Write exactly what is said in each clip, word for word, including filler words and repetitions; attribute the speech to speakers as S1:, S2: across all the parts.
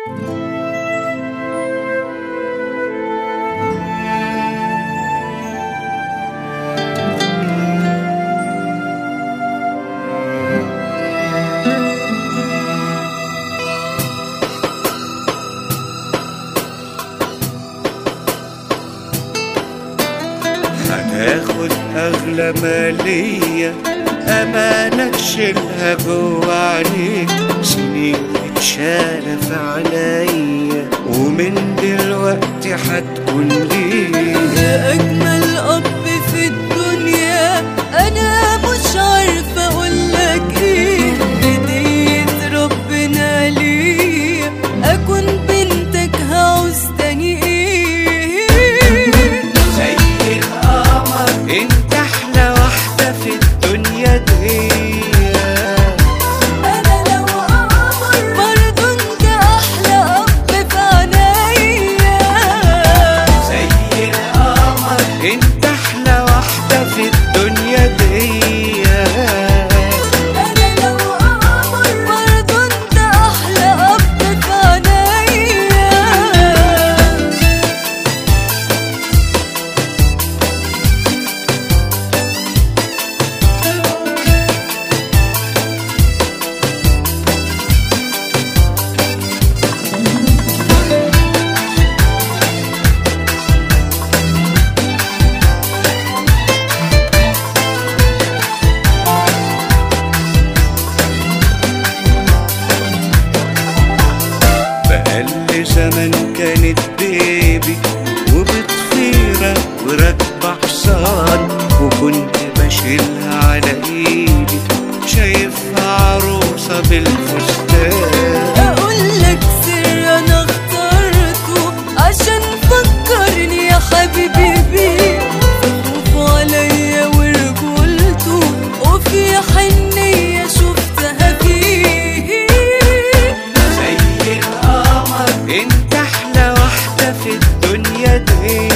S1: هتاخد أغلى مالية أمانة تشيلها جوا عينيك، سنين اتشالة في عينيا ومن دلوقتي هتكون ليك.
S2: يا أجمل أب في الدنيا، أنا مش عارفة أقولك إيه، هدية ربنا ليا أكون بنتك، هعوز تاني إيه؟
S1: زي القمر انت أحلى واحدة في الدنيا دي.
S2: أنا لو قمر برضه أنت أحلى أب في عينيا.
S1: زي القمر انت أحلى واحدة في الدنيا دي.
S2: أنا لو قمر برضه أنت أحلى أب في عينيا.
S1: بقالي زمن كانت بيبي وبتطيرة وراكبة حصان، وكنت بشيلها على ايدي شايفها عروسة بالفستان.
S2: أقولك سر أنا اخترته عشان فكرني يا حبيبي بيه، خوف عليا ورجولته وفي حنية شفتها فيه.
S1: زي القمر انت احلى واحدة في الدنيا دي.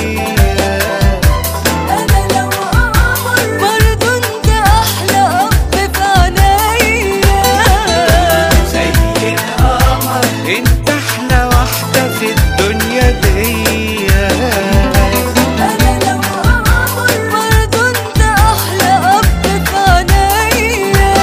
S2: أنا لو قمر برضه أنت أحلى أب في عينيا.
S1: زي القمر انت احلى واحدة في الدنيا دي.
S2: أنا لو قمر برضه أنت أحلى أب في عينيا.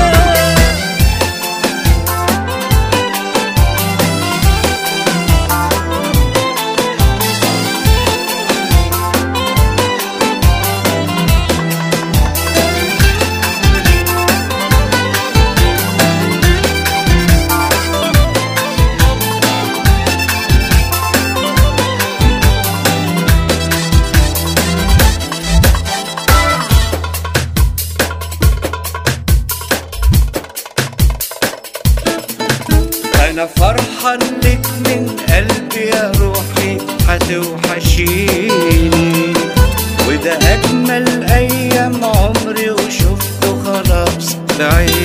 S1: أنا فرحان لك من قلبي يا روحي، هتوحشيني وده أجمل أيام عمري وشفته خلاص بعيني.